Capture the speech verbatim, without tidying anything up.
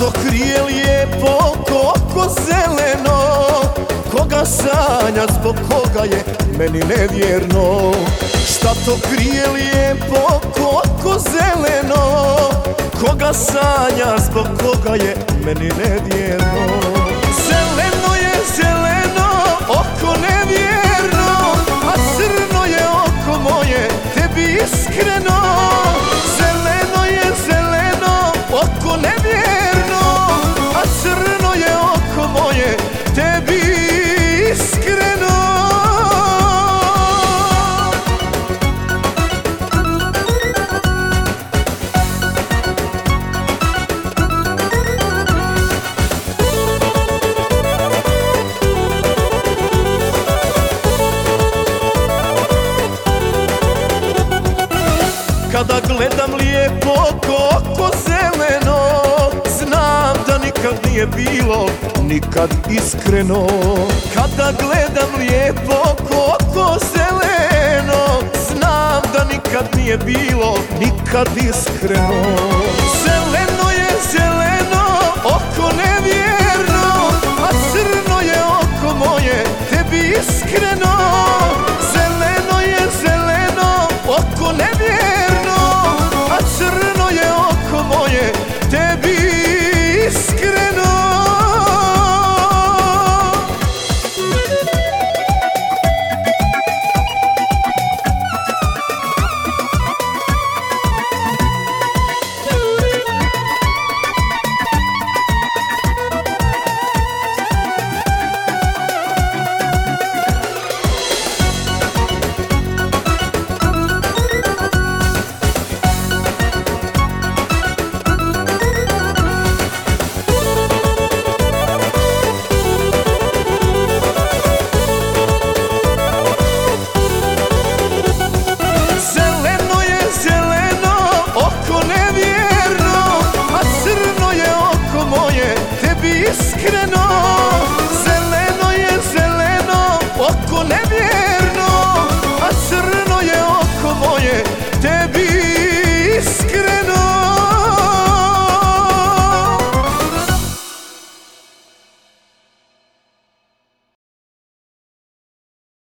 to krije lijepo koko zeleno? Koga sanja, zbog koga je meni nevjerno? Šta to krije lijepo koko zeleno? Koga sanja, zbog koga je meni nevjerno? Zeleno je zeleno, oko nevjerno, a crno je oko moje, tebi iskreno. Zeleno je zeleno, oko nevjerno, a crno je oko moje, tebi iskreno. Kada gledam lijepo koko zeleno, znam da nikad nije bilo, nikad iskreno. Kada gledam lijepo koko zeleno, znam da nikad nije bilo, nikad iskreno.